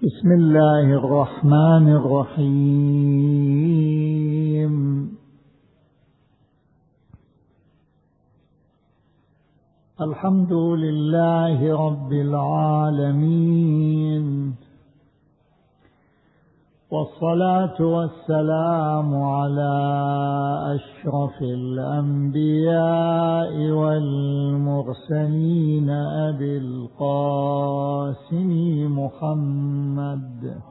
بسم الله الرحمن الرحيم. الحمد لله رب العالمين، والصلاة والسلام على أشرف الأنبياء والمرسلين أبي القاسم محمد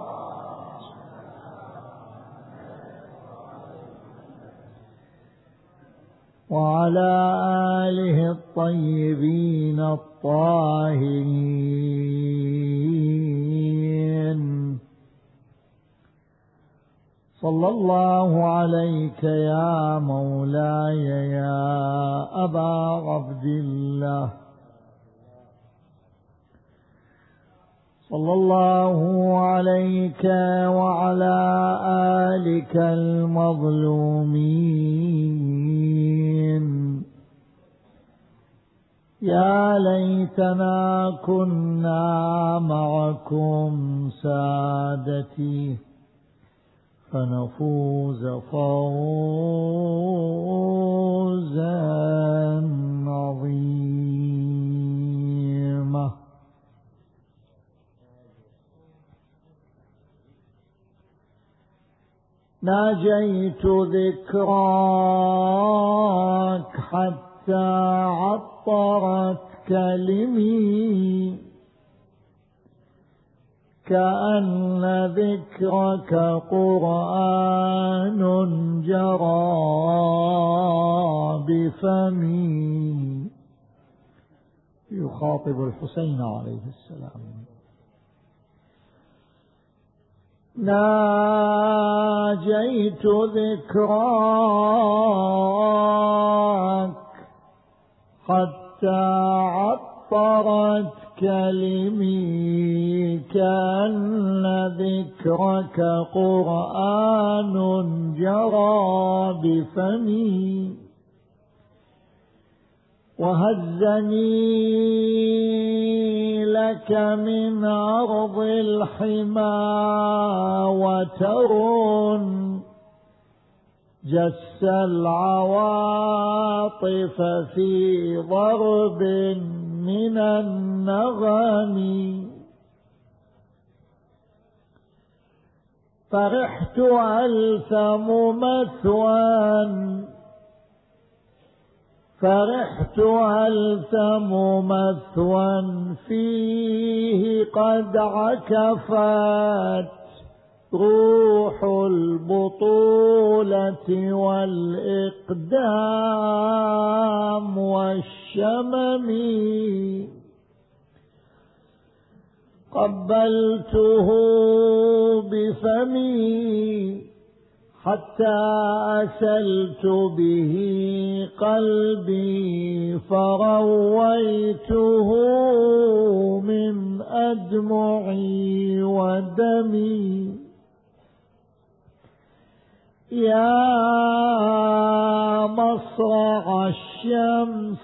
وعلى آله الطيبين الطاهرين. صلى الله عليك يا مولاي يا أبا عبد الله، صلى الله عليك وعلى آلك المظلومين. يا ليتنا كنا معكم سادتي فنفوز فوزا عظيما. ناجيت ذكراك حتى عطرت كلمي، كأن ذكرك قرآن جرى بفمي. يخاطب الحسين عليه السلام. ناجيت ذكراك حتى عطرت كلمي، كأن ذكرك قرآن جرى بفمي. وهزني لك من أرض الحمى وتر، جس العواطف في ضرب من النغم. فرحت ألثم مثوى فيه قد عكفت روح البطولة والإقدام والشمم. قبلته بفمي حتى أسلت به قلبي، فرويته من أدمعي ودمي. يا مصرع الشمس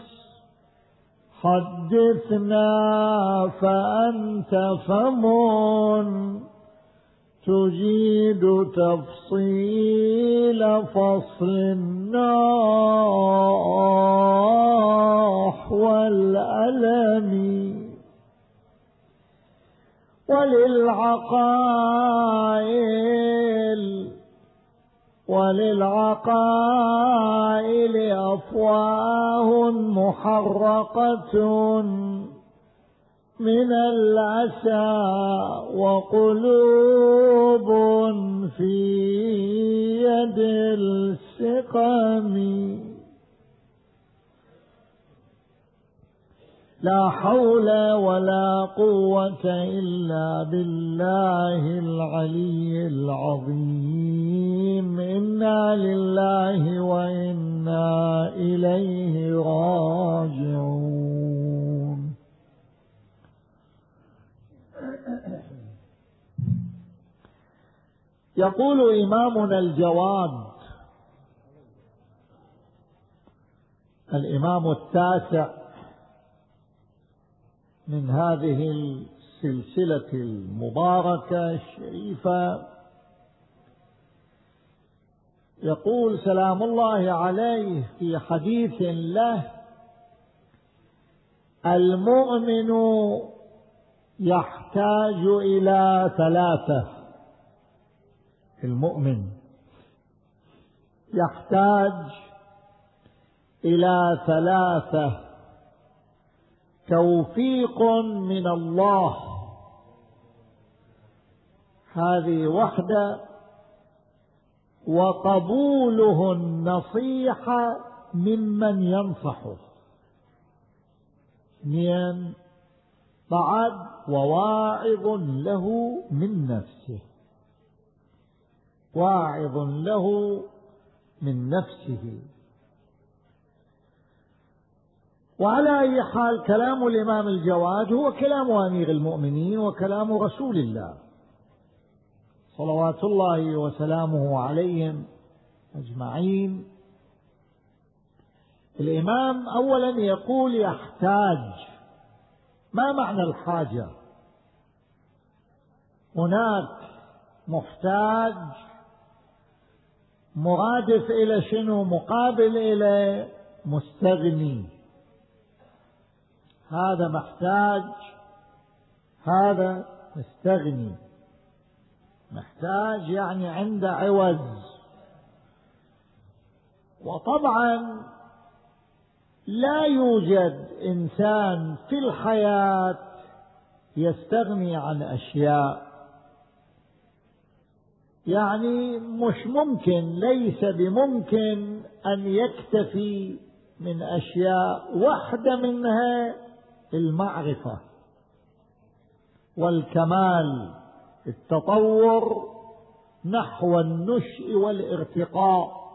حدثنا، فأنت فم تجيد تفصيل فصل الناح والألم. وللعقائل أفواه محرقة من الأسى، وقلوب في يد السقم. لا حول ولا قوة إلا بالله العلي العظيم. إنا لله وإنا إليه راجعون. يقول إمامنا الجواد الإمام التاسع من هذه السلسلة المباركة الشريفة، يقول سلام الله عليه في حديث له: المؤمن يحتاج إلى ثلاثة. المؤمن يحتاج إلى ثلاثة: توفيق من الله، هذه وحدة، وقبوله النصيحة ممن ينصحه، اثنين، بعد وواعظ له من نفسه، واعظ له من نفسه. وعلى أي حال كلام الإمام الجواد هو كلام أمير المؤمنين وكلام رسول الله صلوات الله وسلامه عليهم أجمعين. الإمام أولا يقول يحتاج. ما معنى الحاجة؟ هناك محتاج مرادف إلى شنو؟ مقابل إلى مستغني. هذا محتاج، هذا مستغني. محتاج يعني عنده عوز. وطبعا لا يوجد إنسان في الحياة يستغني عن أشياء، يعني مش ممكن، ليس بممكن أن يكتفي من أشياء. واحدة منها المعرفة والكمال، التطور نحو النشء والارتقاء.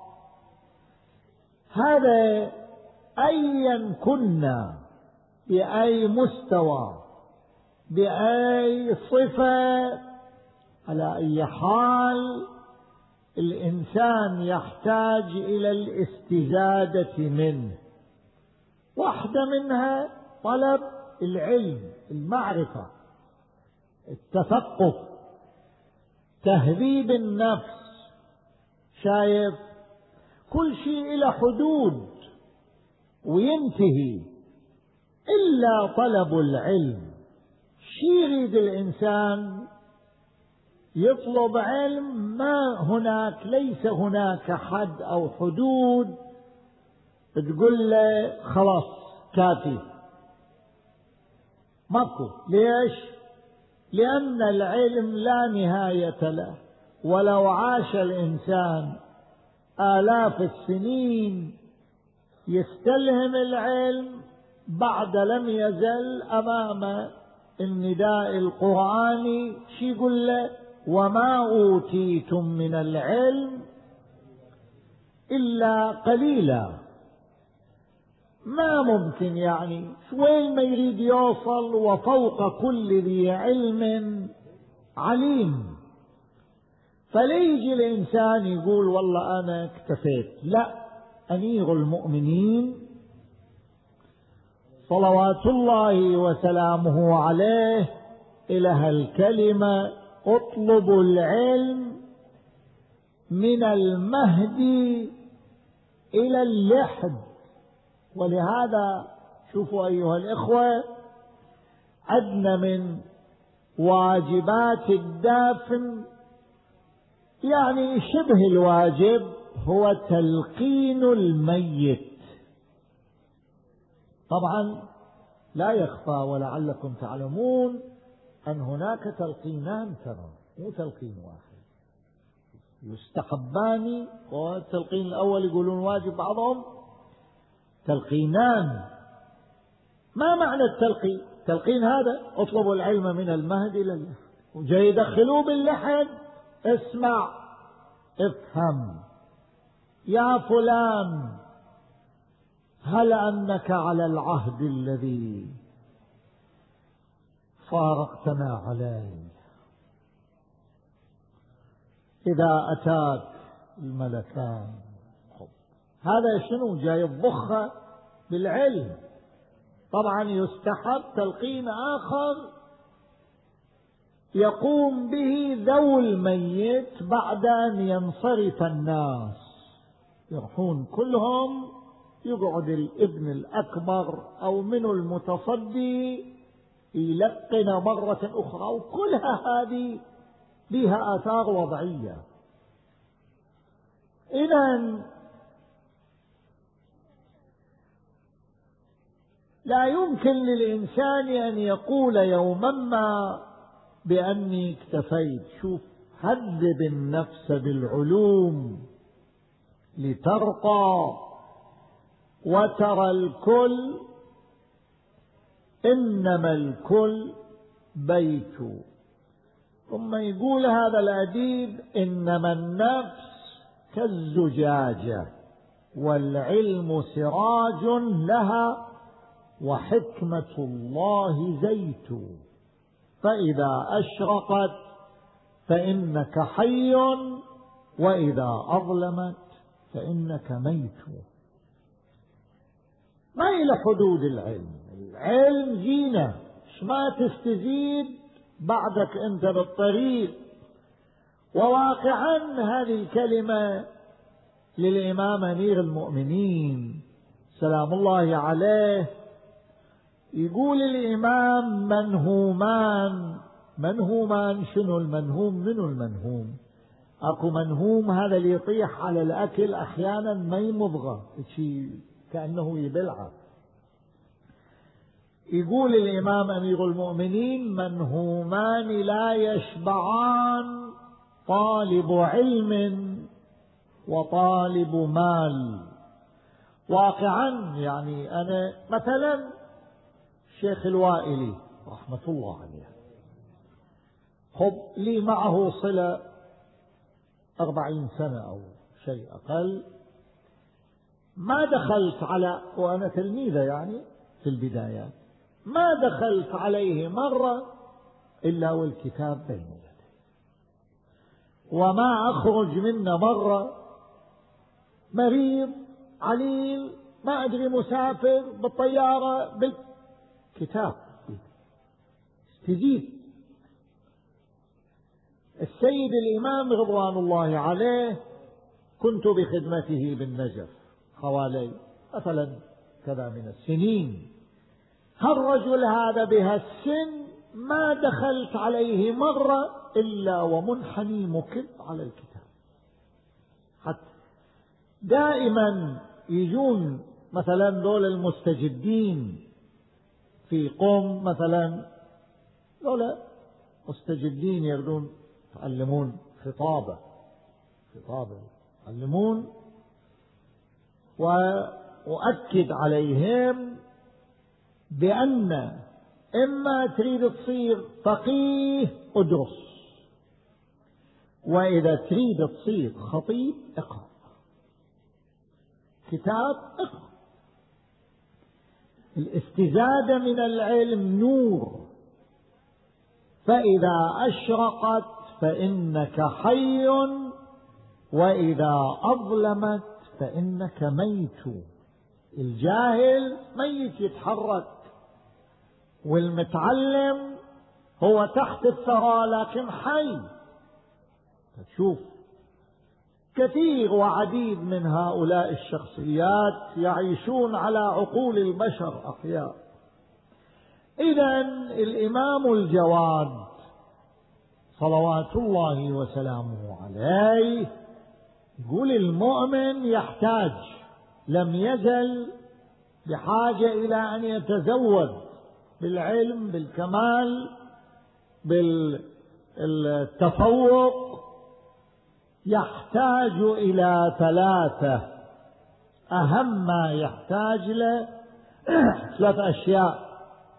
هذا أيا كنا، بأي مستوى، بأي صفة، على أي حال الإنسان يحتاج إلى الاستزادة منه. واحدة منها طلب العلم، المعرفة، التثقف، تهذيب النفس. شايف كل شيء إلى حدود وينتهي إلا طلب العلم. شي يريد الإنسان يطلب علم، ما هناك، ليس هناك حد أو حدود تقول له خلاص كافي، ماكو. ليش؟ لأن العلم لا نهاية له، ولو عاش الإنسان آلاف السنين يستلهم العلم، بعد لم يزل أمام النداء القرآني شي يقول له: وما أوتيتم من العلم إلا قليلا. ما ممكن، يعني وين ما يريد يوصل، وفوق كل ذي علم عليم. فليجي الإنسان يقول والله أنا اكتفيت. لا، أمير المؤمنين صلوات الله وسلامه عليه إلى الكلمة: اطلبوا العلم من المهد إلى اللحد. ولهذا شوفوا أيها الإخوة، عدنا من واجبات الدافن، يعني شبه الواجب، هو تلقين الميت. طبعا لا يخفى ولعلكم تعلمون أن هناك تلقينان، ترى مو تلقين واحد، يستحبان. والتلقين الأول يقولون واجب، بعضهم تلقينان. ما معنى التلقين؟ التلقين هذا اطلبوا العلم من المهد إلى اللحد، وجاي يدخلوه باللحد: اسمع، افهم يا فلان، هل أنك على العهد الذي فارقتنا عليه؟ إذا أتاك الملكان. هذا شنو؟ جاي الضخة بالعلم. طبعا يستحب تلقين آخر يقوم به ذو الميت بعد أن ينصرف الناس، يروحون كلهم، يقعد الابن الأكبر أو من المتصدي يلقن مرة أخرى، وكلها هذه بها آثار وضعية. إذن لا يمكن للإنسان أن يقول يوما ما بأني اكتفيت. شوف، هذب النفس بالعلوم لترقى وترى الكل، إنما الكل بيت. ثم يقول هذا الأديب: إنما النفس كالزجاجة والعلم سراج لها وحكمة الله زيت، فإذا أشرقت فإنك حي وإذا أظلمت فإنك ميت. ما إلى حدود العلم. العلم زينة، ما تستزيد بعدك أنت بالطريق. وواقعا هذه الكلمة للإمام أمير المؤمنين سلام الله عليه، يقول الإمام: منهومان. شنو المنهوم؟ منو المنهوم؟ أكو منهوم هذا اللي يطيح على الأكل أحيانا ما يمضغه، كأنه يبلعه. يقول الإمام أمير المؤمنين: منهومان لا يشبعان، طالب علم وطالب مال. واقعا يعني أنا مثلا الشيخ الوائلي رحمة الله عليه، لي معه صلة 40 سنة أو شيء أقل. ما دخلت على، وأنا تلميذة يعني في البدايات، ما دخلت عليه مرة إلا والكتاب بين يدي، وما أخرج منه مرة مريض عليل ما أدري مسافر بالطيارة بالكتاب استجيب. السيد الإمام رضوان الله عليه كنت بخدمته بالنجف حوالي مثلا كذا من السنين. هالرجل هذا بهالسن ما دخلت عليه مرة إلا ومنحني مكب على الكتاب. حتى دائما يجون مثلا دول المستجدين في قوم مثلا، دول مستجدين يردون يتعلمون خطابة يتعلمون، وأؤكد عليهم بأن إما تريد تصير فقيه ادرس، وإذا تريد تصير خطيب اقرأ كتاب، اقرأ. الاستزادة من العلم نور، فإذا أشرقت فإنك حي وإذا أظلمت فإنك ميت. الجاهل ميت يتحرك، والمتعلم هو تحت الثرى لكن حي. تشوف كثير وعديد من هؤلاء الشخصيات يعيشون على عقول البشر أحياء. إذن الإمام الجواد صلوات الله وسلامه عليه يقول: المؤمن يحتاج، لم يزل بحاجة إلى أن يتزود بالعلم، بالكمال، بالتفوق. يحتاج إلى 3 أهم ما يحتاج له 3 أشياء.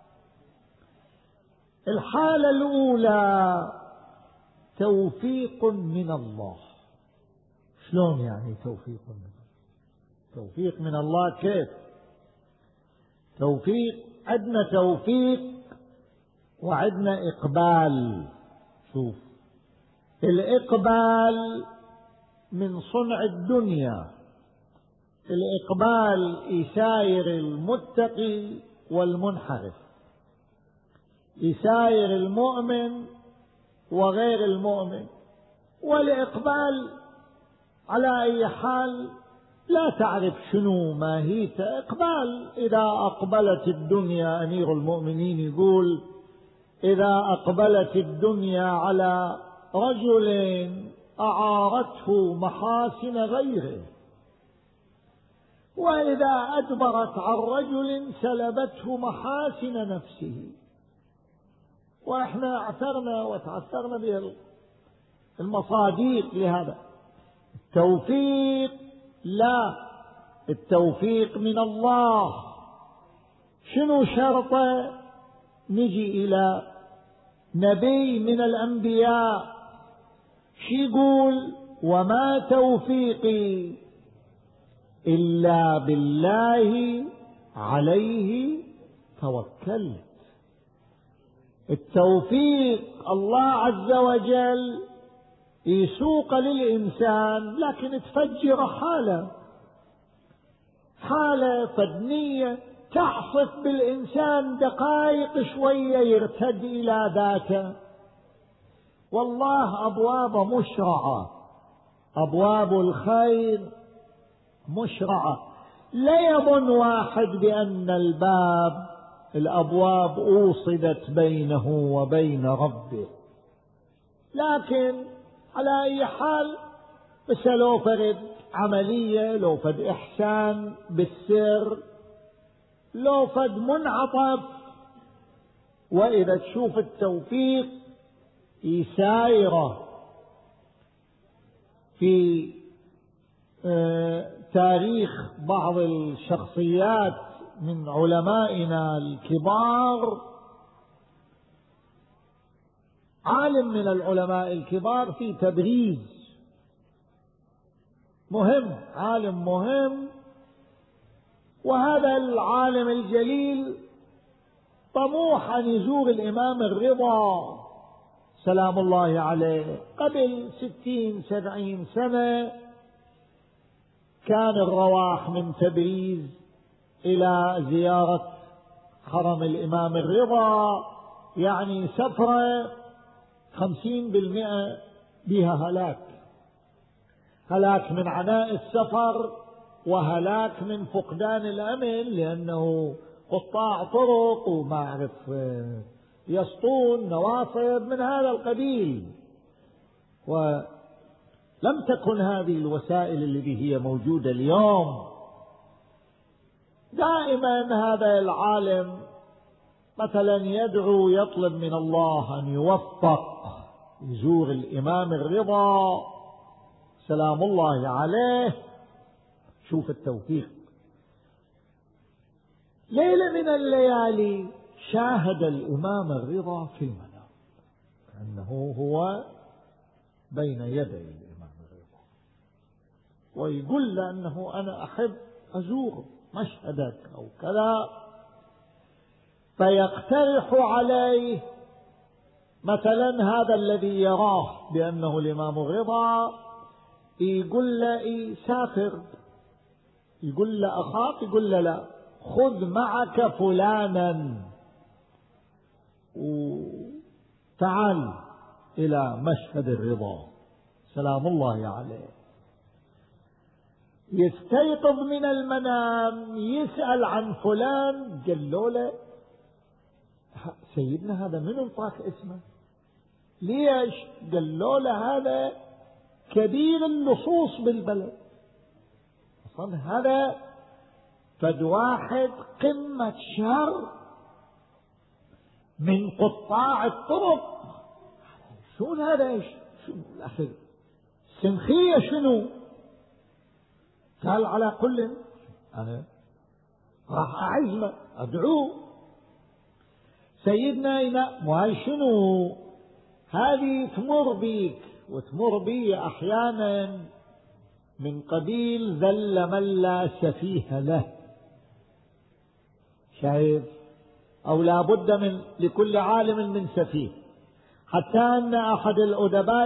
الحالة الأولى توفيق من الله. شلون يعني توفيق من الله؟ توفيق من الله كيف؟ توفيق، عندنا توفيق وعندنا إقبال. شوف، الإقبال من صنع الدنيا، الإقبال يساير المتقي والمنحرف، يساير المؤمن وغير المؤمن. والإقبال على أي حال لا تعرف شنو ماهيته. إقبال إذا أقبلت الدنيا، أمير المؤمنين يقول إذا أقبلت الدنيا على رجل أعارته محاسن غيره، وإذا أدبرت عن رجل سلبته محاسن نفسه. وإحنا اعترنا وتعثرنا بالمصاديق لهذا. التوفيق لا، التوفيق من الله. شنو شرطه؟ نجي إلى نبي من الأنبياء شي يقول وما توفيقي إلا بالله عليه توكلت. التوفيق الله عز وجل يسوق للإنسان، لكن تفجر حالة فدنية تعصف بالإنسان دقائق شوية يرتد إلى ذاته. والله أبواب مشرعة، أبواب الخير مشرعة. لا يظن واحد بأن الأبواب أوصدت بينه وبين ربه، لكن على أي حال بس لو فرد عملية، لو فد إحسان بالسر، لو فد منعطف. وإذا تشوف التوفيق يسايره في تاريخ بعض الشخصيات من علمائنا الكبار، عالم من العلماء الكبار في تبريز مهم، عالم مهم، وهذا العالم الجليل طموح أن يزور الإمام الرضا سلام الله عليه. قبل 60-70 سنة كان الرواح من تبريز إلى زيارة حرم الإمام الرضا يعني سفرة 50% بها هلاك من عناء السفر، وهلاك من فقدان الأمن، لأنه قطاع طرق وما أعرف يسطون نواصب من هذا القبيل. ولم تكن هذه الوسائل التي هي موجودة اليوم. دائما هذا العالم مثلا يدعو يطلب من الله أن يوفق يزور الإمام الرضا سلام الله عليه. شوف التوفيق. ليلة من الليالي شاهد الإمام الرضا في المنام أنه هو بين يدي الإمام الرضا، ويقول له أنه أنا أحب أزور مشهدك أو كذا. فيقترح عليه مثلا هذا الذي يراه بأنه الإمام الرضا، يقول له سافر، يقول له أخاك، يقول له لا، خذ معك فلانا وتعال إلى مشهد الرضا سلام الله عليه. يستيقظ من المنام يسأل عن فلان، قالوا له سيدنا هذا من انطاك اسمه؟ ليش؟ قالوا له هذا كبير اللصوص بالبلد، أصلا هذا فد واحد قمة شر من قطاع الطرق. شو هذا؟ ايش شو الأخير سنخية شنو؟ قال على كل أنا راح أعزمه أدعوه. سيدنا ينام، وهاي شنو؟ هذه تمر بيك وتمر بي أحيانا من قبيل ذل من لا سفيه له. شايف؟ أو لا بد من لكل عالم من سفيه. حتى أن أحد الأدباء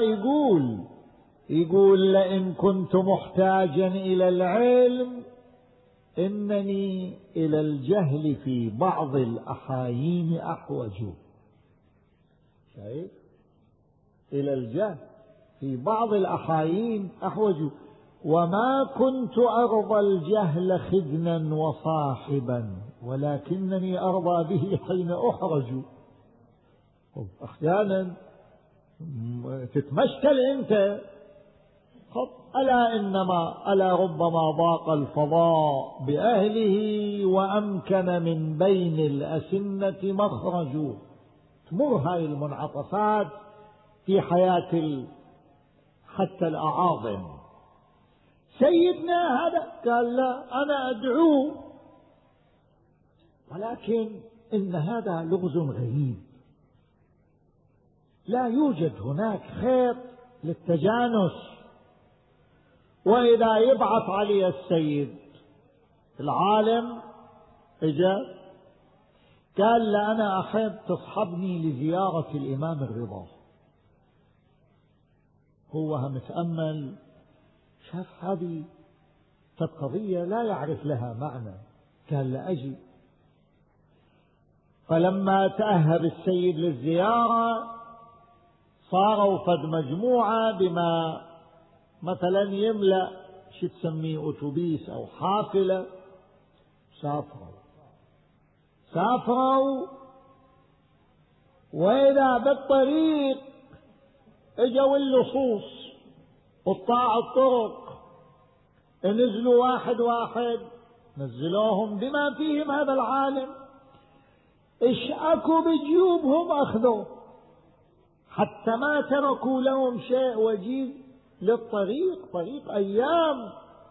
يقول لئن كنت محتاجا إلى العلم إنني إلى الجهل في بعض الأحايين أحوج. شايف؟ إلى الجهل. في بعض الأحايين أحوج: وما كنت أرضى الجهل خدنا وصاحبا ولكنني أرضى به حين أحرج. أحيانا تتمشكل أنت، ألا ربما ضاق الفضاء بأهله وأمكن من بين الأسنة مخرج. تمر هاي المنعطفات في حياة حتى الأعاظم. سيدنا هذا قال: لا، أنا أدعوه، ولكن إن هذا لغز غريب، لا يوجد هناك خيط للتجانس. وإذا يبعث علي السيد العالم إجا قال: لا، أنا أحب تصحبني لزيارة الإمام الرضا. هو متأمل، شاف هذه قضية لا يعرف لها معنى، قال: لا، أجي. فلما تأهب السيد للزيارة صاروا فد مجموعة بما مثلا يملأ شو تسميه أتوبيس أو حافلة. سافروا وإذا بالطريق اجوا اللصوص قطاع الطرق، نزلوا واحد واحد، نزلوهم بما فيهم هذا العالم، اشأكوا بجيوبهم أخذوا، حتى ما تركوا لهم شيء وجيز للطريق، طريق أيام.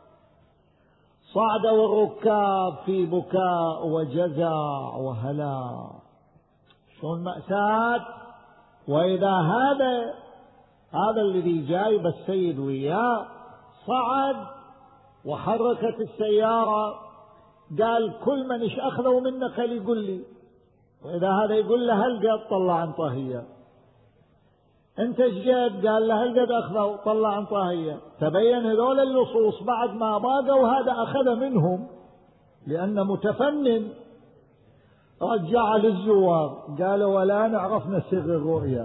صعدوا الركاب في بكاء وجزع وهلا، شلون مأساة. وإذا هذا الذي جايب السيد وياه صعد وحركت السيارة، قال: كل من ايش أخذوا منك يقول لي. وإذا هذا يقول له: هل قد طلع عن طاهية. انت ايش قد؟ قال له: هل قد أخذوا طلع عن طاهية. تبين هذول اللصوص بعد ما باقوا هذا أخذ منهم لأنه متفنن. رجع للزوار قالوا: ولا نعرفنا سر الرؤيا،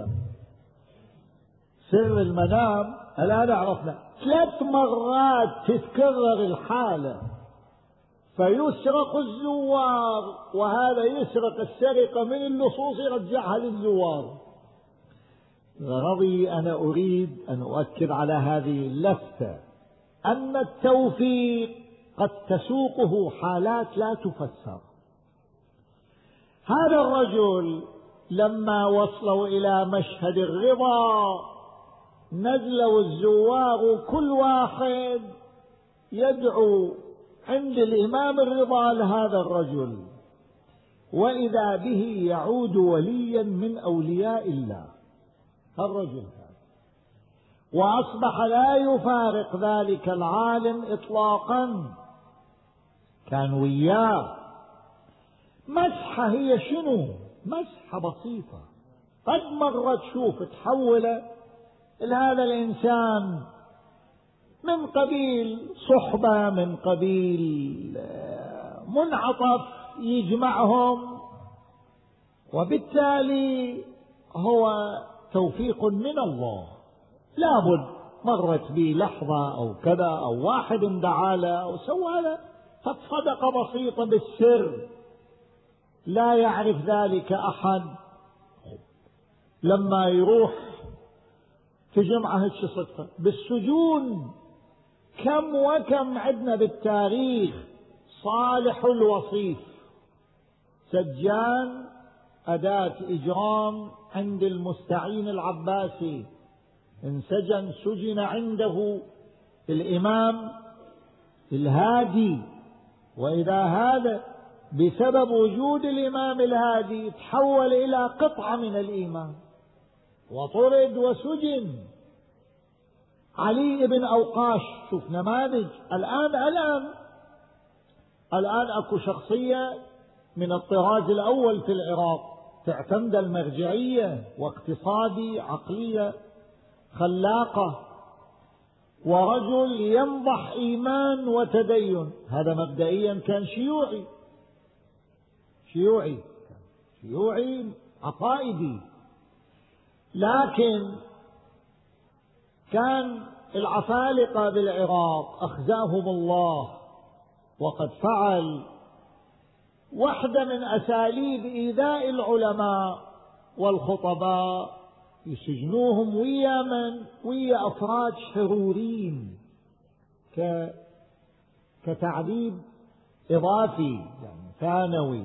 سر المنام الآن عرفنا. 3 مرات تتكرر الحالة، فيسرق الزوار وهذا يسرق السرقة من اللصوص يرجعها للزوار. غرضي أنا أريد أن أؤكد على هذه اللفتة، أن التوفيق قد تسوقه حالات لا تفسر. هذا الرجل لما وصلوا إلى مشهد الرضا نزلوا الزوار كل واحد يدعو عند الإمام الرضا لهذا الرجل، وإذا به يعود وليا من أولياء الله الرجل هذا. وأصبح لا يفارق ذلك العالم إطلاقا، كان وياه. مسحة هي شنو؟ مسحة بسيطة، قد مرة تشوف تحول هذا الإنسان من قبيل صحبة، من قبيل منعطف يجمعهم، وبالتالي هو توفيق من الله. لابد مرت بي لحظة أو كذا، أو واحد دعا له أو سوى له صدقة بسيطة بالسر، لا يعرف ذلك أحد. لما يروح تجي معه هيك صدفة بالسجون، كم وكم عندنا بالتاريخ صالح الوصيف سجان أداة إجرام عند المستعين العباسي، انسجن سجن عنده الإمام الهادي، وإذا هذا بسبب وجود الإمام الهادي تحول إلى قطعة من الإيمان وطرد وسجن. علي بن أوقاش، شوف نماذج. الآن أكو شخصية من الطراز الأول في العراق تعتمد المرجعية واقتصادي، عقلية خلاقة، ورجل ينضح إيمان وتدين. هذا مبدئيا كان شيوعي عقائدي، لكن كان العفالقة بالعراق أخزاهم الله، وقد فعل واحدة من أساليب إيذاء العلماء والخطباء، يسجنوهم ويا أفراد حرورين كتعذيب إضافي يعني ثانوي.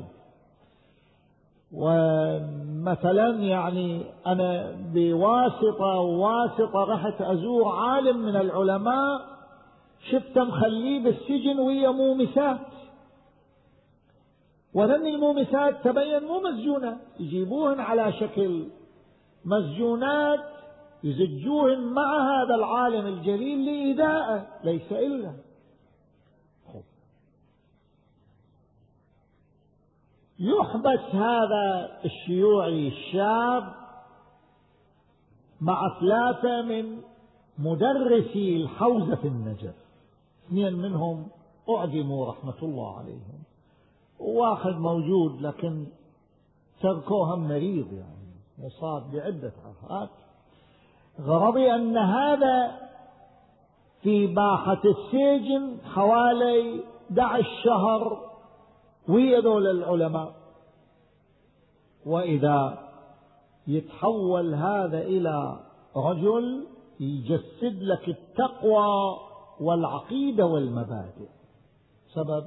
ومثلا يعني أنا بواسطة رحت أزور عالم من العلماء، شفته مخليه بالسجن ويا مومسات، وهن المومسات تبين مو مسجونات، يجيبوهن على شكل مسجونات يزجوهن مع هذا العالم الجليل لإيذائه ليس إلا. يحبس هذا الشيوعي الشاب مع 3 من مدرسي الحوزة في النجف، 2 منهم أعدموا رحمة الله عليهم، وواحد موجود لكن تركوه مريض يعني مصاب بعدة آفات. غرضي أن هذا في باحة السجن حوالي 11 شهر ويا دول العلماء، وإذا يتحول هذا إلى رجل يجسد لك التقوى والعقيدة والمبادئ. سبب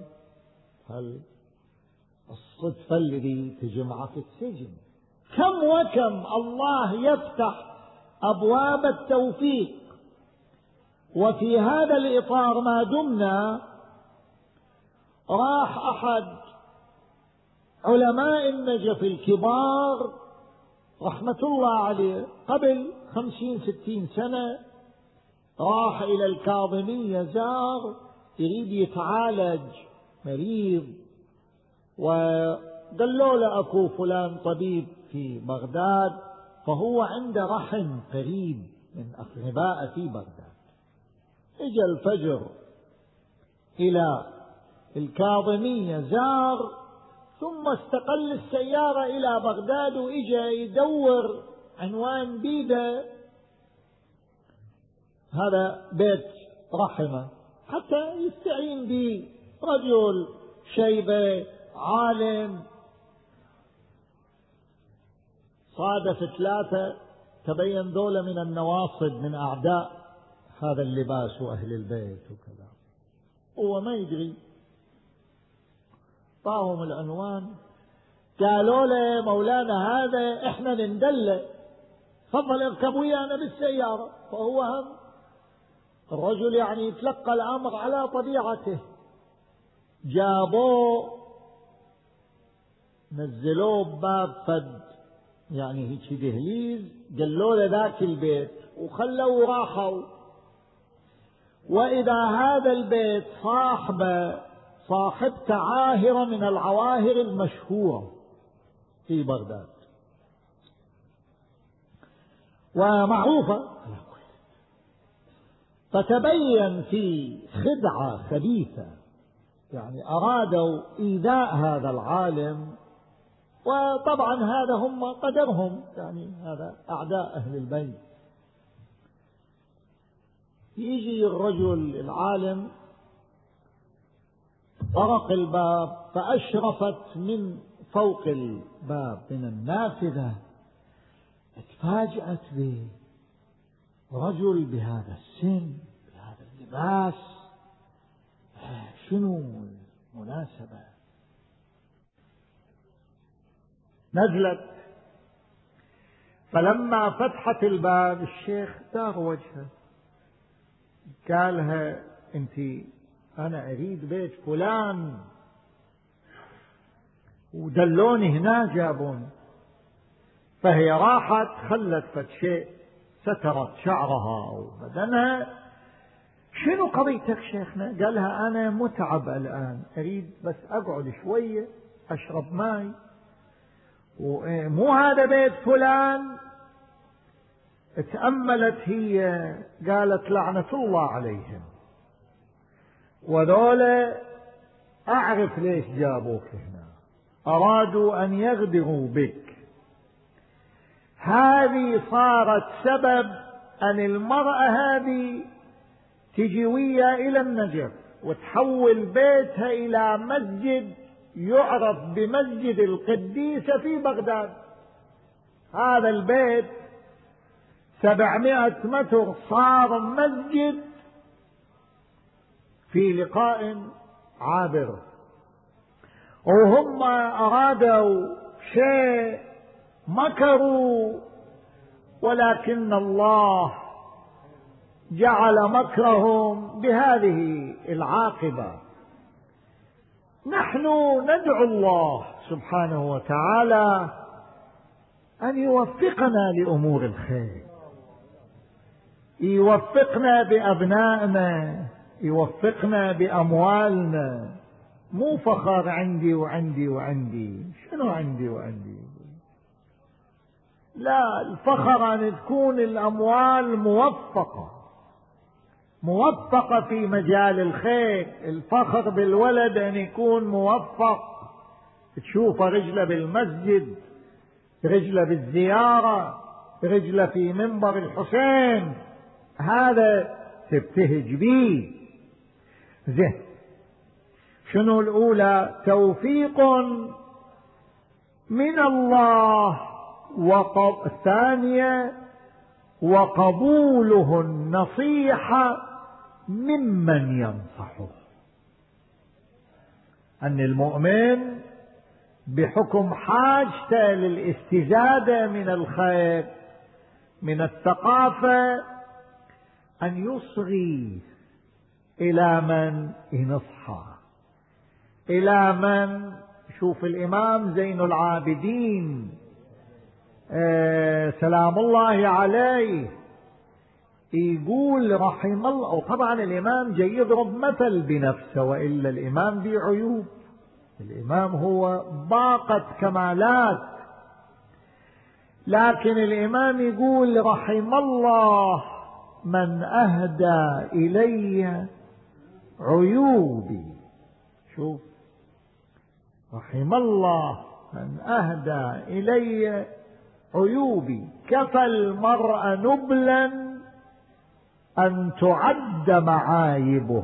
الصدفة الذي تجمع في السجن. كم وكم الله يفتح أبواب التوفيق. وفي هذا الإطار ما دمنا، راح أحد علماء النجف الكبار رحمة الله عليه قبل 50-60 سنة، راح إلى الكاظمية، زار يريد يتعالج مريض، وقالوا له أكو فلان طبيب في بغداد، فهو عنده رحم قريب من أقرباء في بغداد. اجى الفجر إلى الكاظمية، زار، ثم استقل السيارة إلى بغداد، وإجا يدور عنوان بيده هذا بيت رحمة حتى يستعين به رجل شيبة عالم. صادف 3 تبين ذولا من النواصب من أعداء هذا اللباس وأهل البيت وكذا، هو ما يدري. طاهم العنوان، قالوا له مولانا هذا احنا ندله، تفضل اركب ويانا بالسيارة. فهو هم الرجل يعني يتلقى الأمر على طبيعته، جابوه نزلوه بباب فد يعني هيك دهليز، قالوا له ذاك البيت، وخلوا راحوا. وإذا هذا البيت صاحبته عاهرة من العواهر المشهورة في بغداد ومعروفة. فتبين في خدعة خبيثة، يعني أرادوا إيذاء هذا العالم، وطبعا هذا هم قدرهم، يعني هذا أعداء أهل البيت. يجي الرجل العالم، طرق الباب، فأشرفت من فوق الباب من النافذة، اتفاجأت برجل بهذا السن بهذا اللباس، شنو المناسبة؟ نزلت، فلما فتحت الباب الشيخ دار وجهه، قالها أنا أريد بيت فلان، ودلوني هنا جابون. فهي راحت خلت فد شيء سترت شعرها وبدنها. شنو قضيتك شيخنا؟ قالها أنا متعب الآن، أريد بس أقعد شوية أشرب ماي، ومو هذا بيت فلان. تأملت هي، قالت لعنة الله عليهم، وذولا أعرف ليش جابوك هنا، أرادوا أن يغدروا بك. هذه صارت سبب أن المرأة هذه تجي ويا إلى النجف وتحول بيتها إلى مسجد يعرف بمسجد القديسة في بغداد. هذا البيت 700 متر صار مسجد في لقاء عابر. وهم أرادوا شيء مكروا، ولكن الله جعل مكرهم بهذه العاقبة. نحن ندعو الله سبحانه وتعالى أن يوفقنا لأمور الخير، يوفقنا بأبنائنا، يوفقنا بأموالنا. مو فخر عندي وعندي وعندي، شنو عندي وعندي؟ لا، الفخر أن تكون الأموال موفقة في مجال الخير. الفخر بالولد أن يكون موفق، تشوف رجله بالمسجد، رجله بالزيارة، رجله في منبر الحسين، هذا تبتهج به. زين، شنو الأولى؟ توفيق من الله، الثانية وقبوله النصيحة ممن ينصحه. أن المؤمن بحكم حاجته للاستزادة من الخير، من الثقافة، أن يصغي إلى من ينصحه، إلى من. شوف الإمام زين العابدين سلام الله عليه يقول رحم الله، وطبعا الإمام جاي يضرب مثل بنفسه، وإلا الإمام ذي عيوب، الإمام هو باقة كمالات، لكن الإمام يقول رحم الله من أهدى إلي عيوبي. شوف، رحم الله من أهدى إلي عيوبي، كفى المرء نبلا أن تعد معايبه.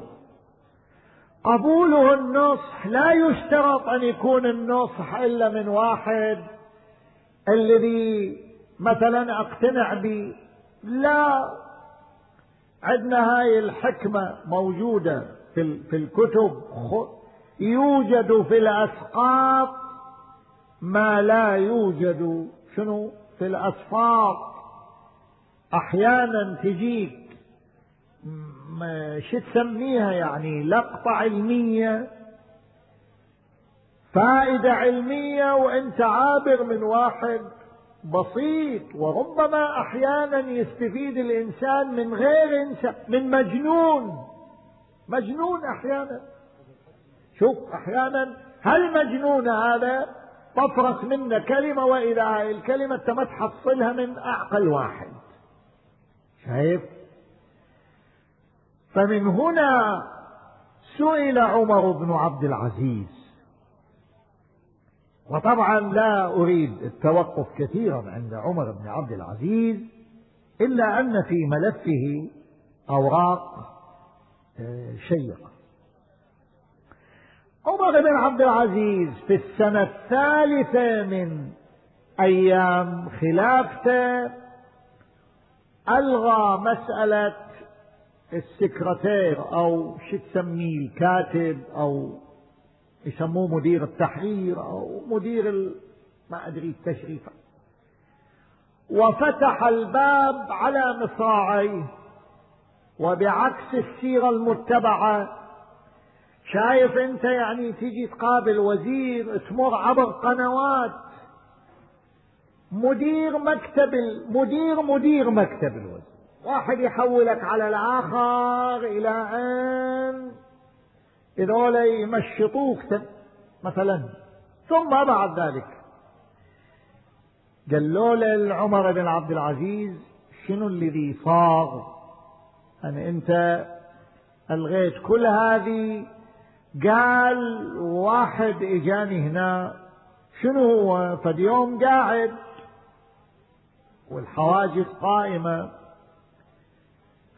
قبوله النصح، لا يشترط أن يكون النصح إلا من واحد الذي مثلا أقتنع به، لا، عندنا هاي الحكمة موجودة في الكتب. يوجد في الأسقاط ما لا يوجد شنو في الأسفاط. أحيانا تجيك شو تسميها، يعني لقطة علمية، فائدة علمية، وانت عابر من واحد بسيط. وربما أحيانا يستفيد الإنسان من غير إنسان، من مجنون أحيانا. شوف، أحيانا هالمجنون هذا تفرق منه كلمة، وإذا هاي الكلمة انت ما تحصلها من أعقل واحد. شايف؟ فمن هنا سئل عمر بن عبد العزيز، وطبعا لا أريد التوقف كثيرا عند عمر بن عبد العزيز، إلا أن في ملفه أوراق شيقة. عمر بن عبد العزيز في السنة 3 من أيام خلافته ألغى مسألة السكرتير، أو شو تسميه، الكاتب، أو يسموه مدير التحرير، أو مدير ما أدري التشريف، وفتح الباب على مصراعيه. وبعكس السيرة المتبعة، شايف انت يعني تيجي تقابل وزير تمر عبر قنوات، مدير مكتب الوزير، واحد يحولك على الآخر إلى أن إذول يمشطوك مثلا. ثم بعد ذلك قالوا لعمر بن عبد العزيز شنو الذي صار أن أنت ألغيت كل هذه؟ قال واحد إجاني هنا، شنو هو؟ فاليوم قاعد والحواجز قائمة،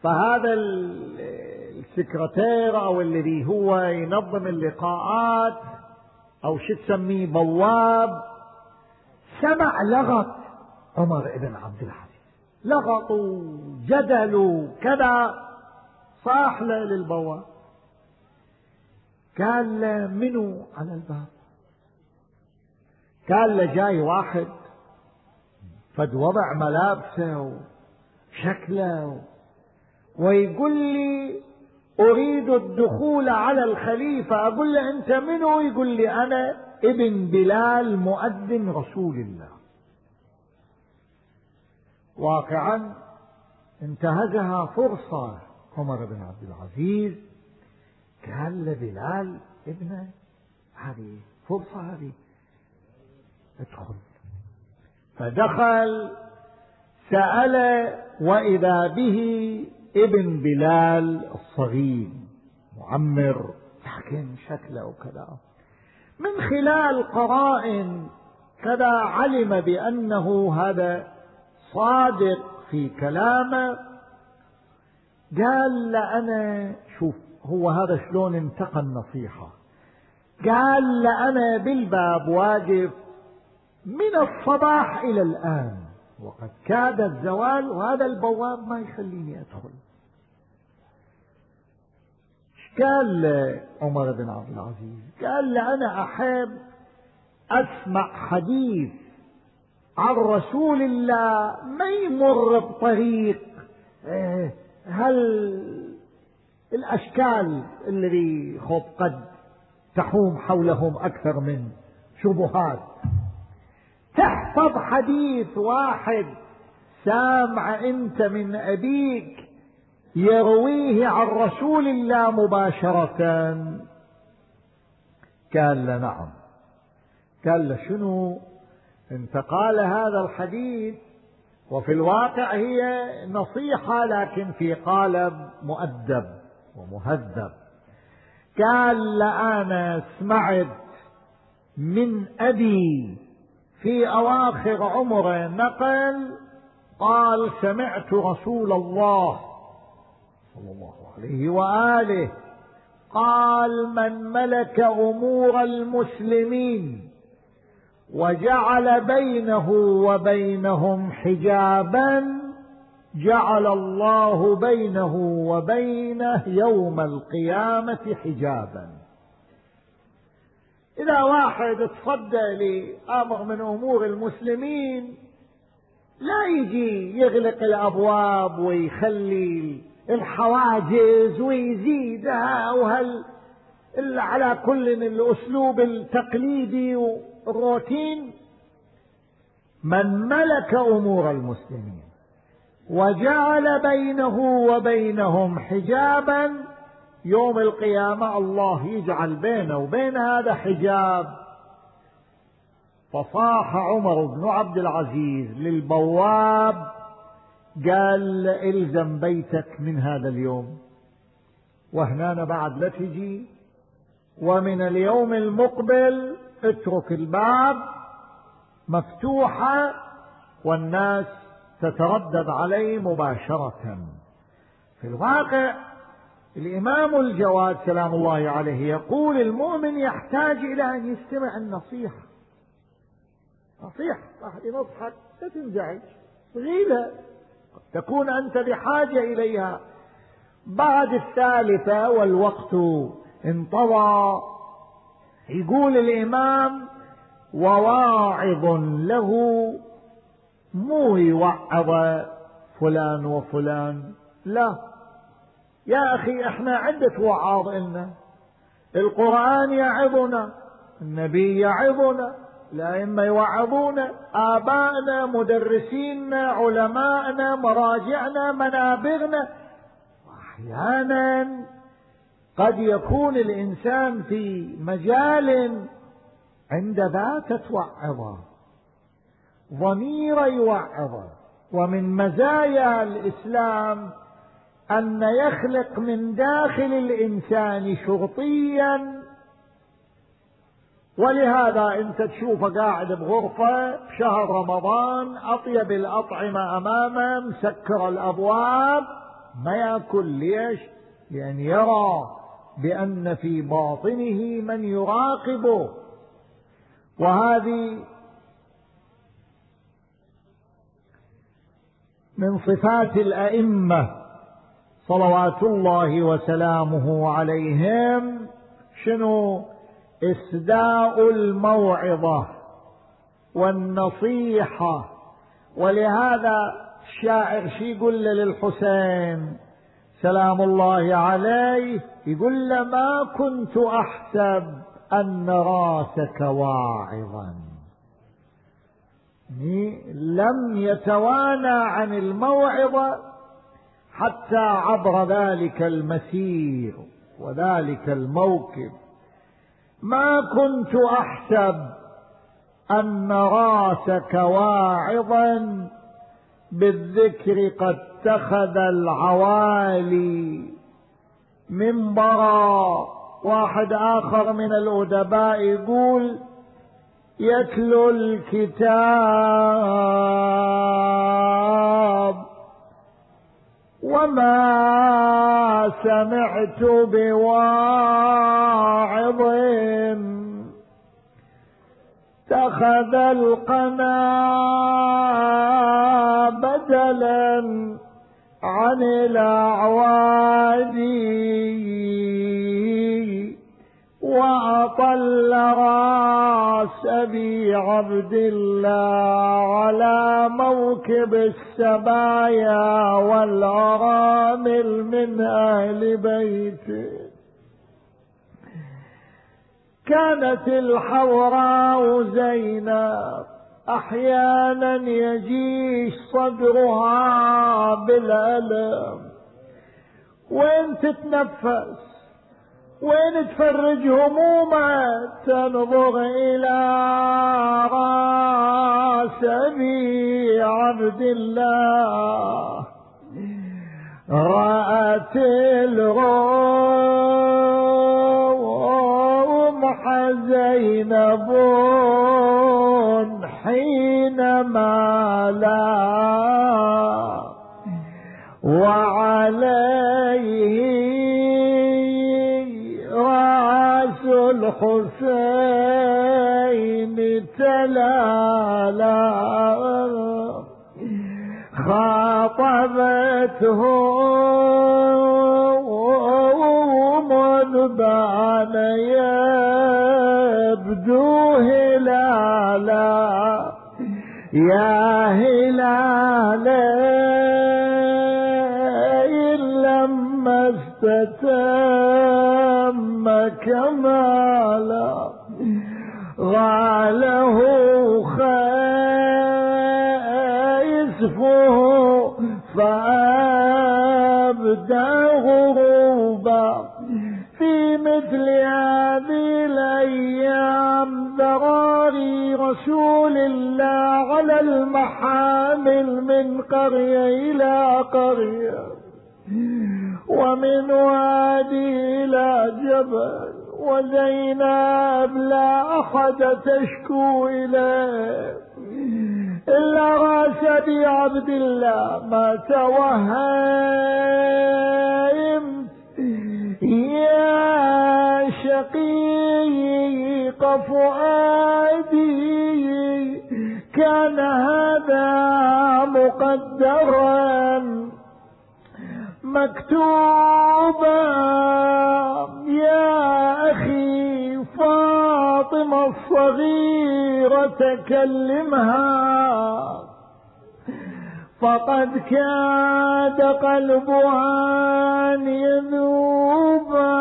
فهذا السكرتير أو الذي هو ينظم اللقاءات أو شو تسميه بواب، سمع لغط عمر بن عبد العزيز، لغط وجدل وكذا، صاح له للبواب، قال له منو على الباب؟ قال له جاي واحد فد وضع ملابسه وشكله ويقول لي أريد الدخول على الخليفة. أقول له أنت منو؟ يقول لي أنا ابن بلال مؤذن رسول الله. واقعا انتهزها فرصة عمر بن عبد العزيز، قال لبلال ابنه هذه فرصة، هذه ادخل. فدخل سأل وإذا به ابن بلال الصغير معمر، لكن شكله كذا، من خلال قرائن كذا علم بأنه هذا صادق في كلامه. قال لأنا شوف هو هذا شلون انتقى النصيحة، قال لأنا بالباب واقف من الصباح إلى الآن وقد كاد الزوال وهذا البواب ما يخليني أدخل. قال عمر بن عبد العزيز، قال لأنا أحب أسمع حديث عن رسول الله ما يمر بطريق الأشكال الذي خب قد تحوم حولهم أكثر من شبهات. تحفظ حديث واحد سامع أنت من أبيك يرويه عن رسول الله مباشرة؟ قال له نعم. قال له شنو؟ انت قال هذا الحديث وفي الواقع هي نصيحة لكن في قالب مؤدب ومهذب. قال له أنا سمعت من أبي في أواخر عمره نقل قال سمعت رسول الله صلى الله عليه وآله قال من ملك أمور المسلمين وجعل بينه وبينهم حجابا جعل الله بينه وبينه يوم القيامة حجابا. إذا واحد تصدى لأمر من أمور المسلمين لا يجي يغلق الأبواب ويخلي الحواجز ويزيدها على كل الأسلوب التقليدي والروتين. من ملك أمور المسلمين وجعل بينه وبينهم حجابا يوم القيامة الله يجعل بينه وبين هذا حجاب. فصاح عمر بن عبد العزيز للبواب قال الزم بيتك من هذا اليوم، وهنا بعد لا تجي، ومن اليوم المقبل اترك الباب مفتوحة والناس تتردد عليه مباشرة. في الواقع الإمام الجواد سلام الله عليه يقول المؤمن يحتاج إلى أن يستمع النصيحة. نصيحة واحد ينصحك لا تنزعج، غيبة تكون أنت بحاجة إليها. بعد الثالثة والوقت انطوى يقول الإمام وواعظ له مو يوعظ فلان وفلان، لا يا أخي احنا عدة وعاظ إلنا، القرآن يعظنا، النبي يعظنا، الأئمة يوعظونا، آبائنا، مدرسينا، علماءنا، مراجعنا، منابرنا. أحيانا قد يكون الإنسان في مجال عند ذاك توعظه، ضمير يوعظه. ومن مزايا الإسلام أن يخلق من داخل الإنسان شرطيا، ولهذا أنت تشوفه قاعد بغرفة بشهر رمضان أطيب الأطعمة أمامه، مسكر الأبواب، ما يأكل. ليش؟ لأن يرى بأن في باطنه من يراقبه. وهذه من صفات الأئمة صلوات الله وسلامه عليهم. شنو؟ إسداء الموعظة والنصيحة. ولهذا الشاعر شي يقول للحسين سلام الله عليه، يقول له ما كنت أحسب أن راسك واعظا. لم يتوانى عن الموعظة حتى عبر ذلك المسير وذلك الموكب. ما كنت أحسب أن راسك واعظا بالذكر قد اتخذ العوالي منبرا. واحد آخر من الأدباء يقول يتلو الكتاب وما سمعت بواعظ اتخذ القنا بدلا عن الأعواد وأطل راس أبي عبد الله على موكب السبايا والأرامل من أهل بيته. كانت الحوراء زينب أحيانا يجيش صدرها بالألم، وين تتنفس وين تفرج همومها تنظر إلى راس أبي عبد الله. رأت الرمح زينب حينما لا وعليه راس الحسين تلالا. خاطبته من بان يبدو هلالا. يا هلالي لما استتم كمالا غاله خيسفه فأبدى غروبا. في مثل هذه الأيام ذراري رسول الله على المحامل من قرية إلى قرية ومن وادي إلى جبل، وزينب لا أحد تشكو إليه إلا راس أبي عبد الله. ما توهمت يا شقيق فؤادي كان هذا مقدرا مكتوبا. يا أخي فاطمة الصغيرة كلمها فقد كاد قلبها أن يذوبا.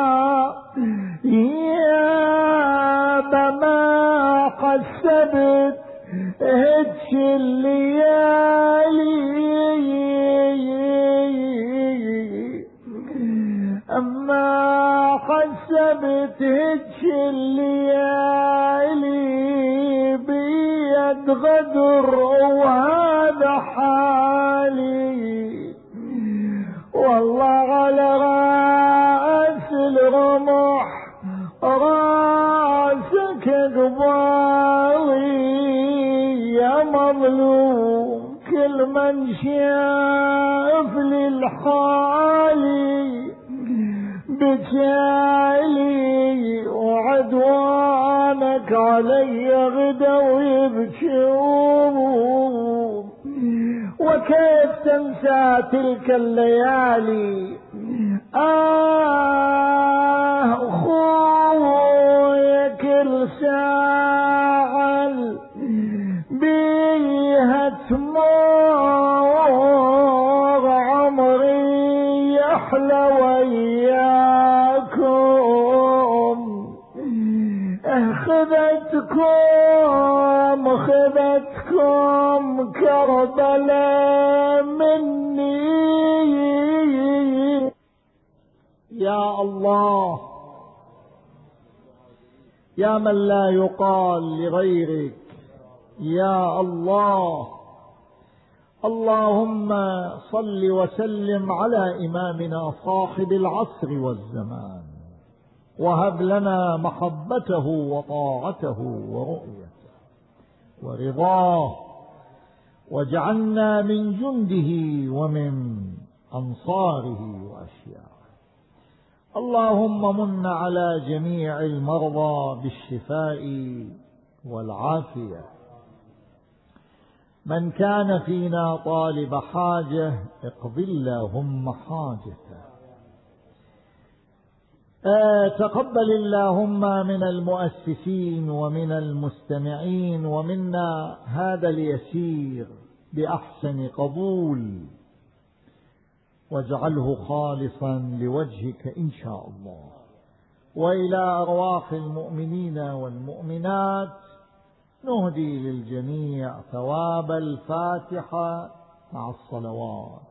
يا بما حسبت هدش الليالي أما حسبت هدش الليالي بيد غدر وهذا حالي. والله على رأس الرمح راسك قبالي يا مظلوم. كل من شاف لي حالي بجالي وعدوانك علي غدا ويبكون، وكيف تنسى تلك الليالي أخويا كل ساعة بيها تمر عمري يحلى وياكم، خذتكم كربلاء مني. يا الله، يا من لا يقال لغيرك، يا الله، اللهم صل وسلم على إمامنا صاحب العصر والزمان، وهب لنا محبته وطاعته ورؤيته ورضاه، واجعلنا من جنده ومن أنصاره وأشياعه. اللهم من على جميع المرضى بالشفاء والعافية، من كان فينا طالب حاجة اقض اللهم حاجته. تقبل اللهم من المؤسسين ومن المستمعين ومنا هذا اليسير بأحسن قبول، واجعله خالصا لوجهك إن شاء الله. وإلى أرواح المؤمنين والمؤمنات نهدي للجميع ثواب الفاتحة مع الصلوات.